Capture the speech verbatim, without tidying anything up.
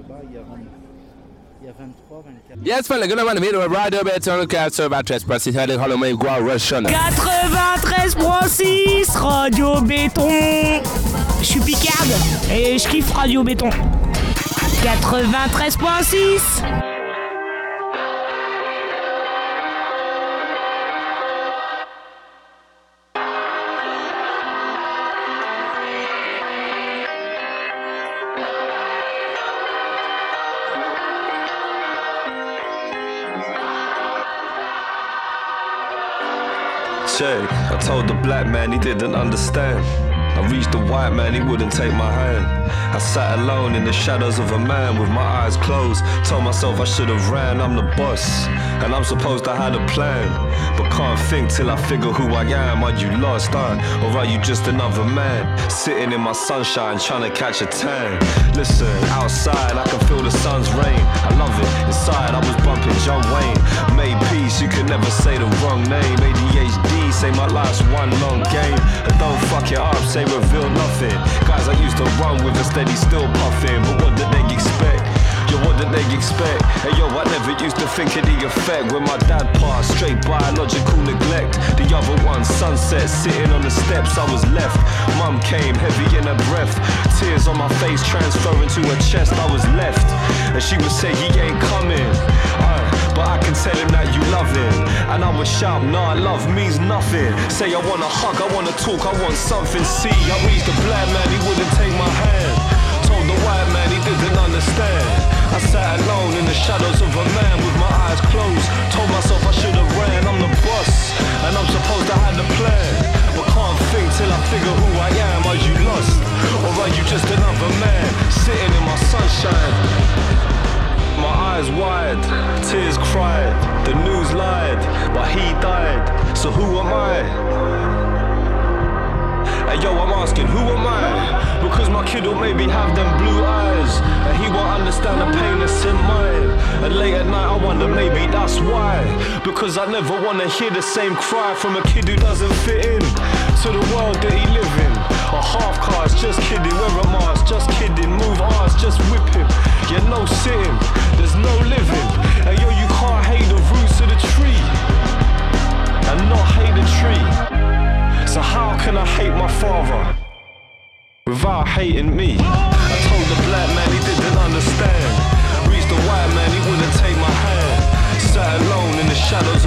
Yes, fella, gonna run a video of Radio Béton, quatre-vingt-treize point six, allez, hello, my go Russian. quatre-vingt-treize point six, Radio Béton. Je suis picarde et je kiffe Radio Béton. quatre-vingt-treize point six. I told the black man he didn't understand. I reached the white man, he wouldn't take my hand. I sat alone in the shadows of a man with my eyes closed. Told myself I should have ran, I'm the boss, and I'm supposed to have a plan. But can't think till I figure who I am. Are you lost, huh? Or are you just another man? Sitting in my sunshine trying to catch a tan. Listen, outside I can feel the sun's rain. I love it, inside I was bumping John Wayne. Made peace, you can never say the wrong name. A D H D, say my life's one long game. And don't fuck it up, say reveal nothing. Guys I used to run with a steady still puffing. But what did they expect? Yo, what did they expect? Hey yo, I never used to think of the effect. When my dad passed, straight biological neglect. The other one, sunset, sitting on the steps, I was left. Mum came, heavy in her breath. Tears on my face, transferring to her chest, I was left. And she would say, he ain't coming. uh, But I can tell him that you love him. And I would shout, nah, love means nothing. Say I wanna hug, I wanna talk, I want something. See, I reached the black man, he wouldn't take my hand. Told the white man, he didn't understand. I sat alone in the shadows of a man with my eyes closed. Told myself I should have ran, I'm the boss, and I'm supposed to have the plan. But can't think till I figure who I am. Are you lost, or are you just another man sitting in my sunshine? My eyes wide, tears cried, the news lied, but he died, so who am I? Hey yo, I'm asking, who am I? Because my kid will maybe have them blue eyes, and he won't understand the pain that's in mine. And late at night I wonder, maybe that's why. Because I never wanna hear the same cry from a kid who doesn't fit in to the world that he live in. A half cars, just kidding, wear a mask, just kidding, move ours, just whip him. Yeah, no sitting, there's no living. Hey yo, you can't hate the roots of the tree and not hate the tree. So how can I hate my father without hating me? I told the black man he didn't understand. Reached the white man, he wouldn't take my hand. Sat alone in the shadows